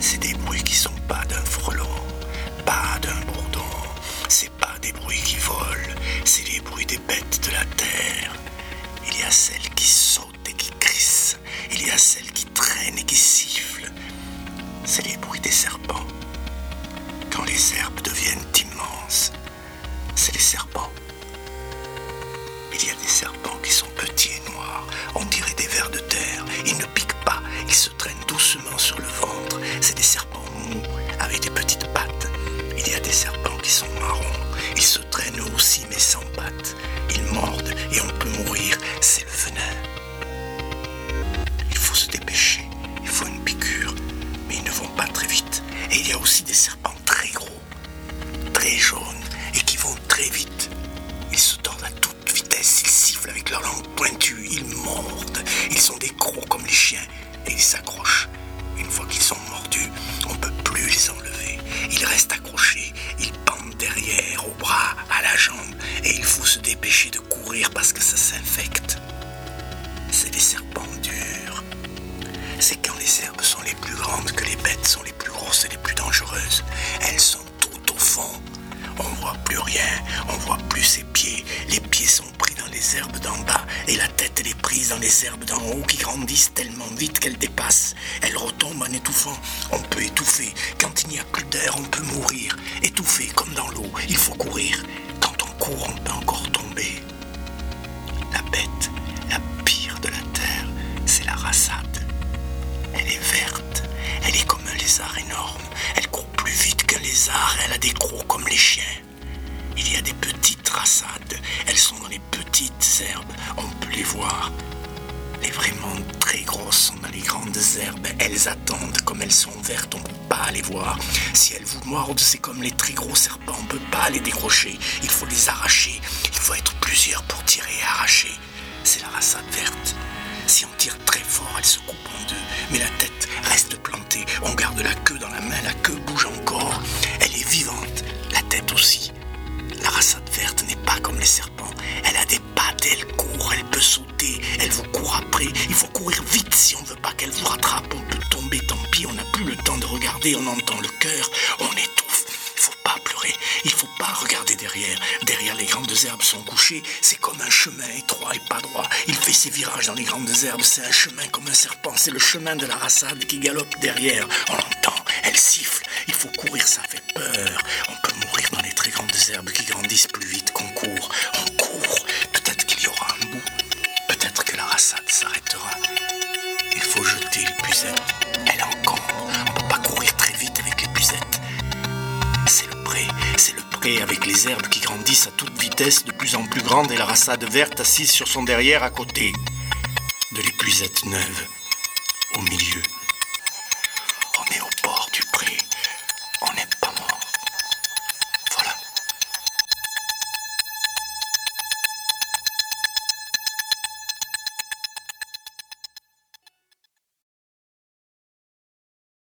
C'est des bruits qui sont pas d'un frelon, pas d'un bourdon. C'est pas des bruits qui volent, c'est les bruits des bêtes de la terre. Il y a celles qui sautent et qui crissent, il y a celles qui traînent et qui sifflent. C'est les bruits des serpents. Quand les herbes deviennent immenses, c'est les serpents. Il y a des serpents qui sont petits et noirs, on dirait des vers de terre. Ils ne piquent pas, ils se traînent doucement sur le ventre. C'est des serpents mous, avec des petites pattes. Il y a des serpents qui sont marrons, ils se traînent eux aussi mais sans pattes. Ils mordent et on peut mourir, c'est le venin. Il faut se dépêcher, il faut une piqûre, mais ils ne vont pas très vite. Et il y a aussi des serpents très gros, très jaunes et qui vont très vite. Ils se tordent à toute vitesse, ils sifflent avec leur langue pointue, ils mordent. Ils sont des crocs comme les chiens et ils s'accrochent. Une fois qu'ils sont mordus, on ne peut plus les enlever. Ils restent accrochés, ils pendent derrière, au bras, à la jambe. Et il faut se dépêcher de courir parce que ça s'infecte. C'est des serpents durs. C'est quand les herbes sont les plus grandes que les bêtes sont les plus grosses et les plus dangereuses. Elles sont tout au fond. On ne voit plus rien, on ne voit plus ses pieds. Les pieds sont pris dans les herbes d'en bas et la tête elle est prise dans les herbes d'en haut qui grandissent tellement vite qu'elles dépassent. Elles retombent en étouffant. On peut étouffer. Quand il n'y a plus d'air, on peut mourir. Étouffer comme dans l'eau, il faut courir. Quand on court, on peut encore tomber. La bête, la pire de la terre, c'est la rassade. Elle est verte, elle est comme un lézard énorme. Elle court plus vite qu'un lézard, elle a des crocs comme les chiens. Il y a des petites rassades, elles sont dans les petites herbes, on peut les voir. Les vraiment très grosses sont dans les grandes herbes, elles attendent, comme elles sont vertes, on ne peut pas les voir. Si elles vous mordent, c'est comme les très gros serpents, on ne peut pas les décrocher, il faut les arracher. Il faut être plusieurs pour tirer et arracher. C'est la rassade verte. Si on tire très fort, elle se coupe en deux, mais la tête reste plantée. On garde la queue dans la main, la queue bouge encore. Elle est vivante, la tête aussi. La rassade verte n'est pas comme les serpents. Elle a des pattes, elle court, elle peut sauter, elle vous court après. Il faut courir vite si on ne veut pas qu'elle vous rattrape. On peut tomber, tant pis, on n'a plus le temps de regarder, on entend le cœur, on étouffe. Il ne faut pas pleurer, il ne faut pas regarder derrière. Derrière les grandes herbes sont couchées, c'est comme un chemin étroit et pas droit. Il fait ses virages dans les grandes herbes, c'est un chemin comme un serpent. C'est le chemin de la rassade qui galope derrière. On l'entend, elle siffle, il faut courir, ça fait peur. On peut mourir dans les très grandes herbes qui grandissent plus vite qu'on court. On court, peut-être qu'il y aura un bout, peut-être que la rassade s'arrêtera. Il faut jeter l'épuisette, elle encombre. On ne peut pas courir très vite avec l'épuisette. C'est le pré avec les herbes qui grandissent à toute vitesse, de plus en plus grandes, et la rassade verte assise sur son derrière à côté de l'épuisette neuve au milieu.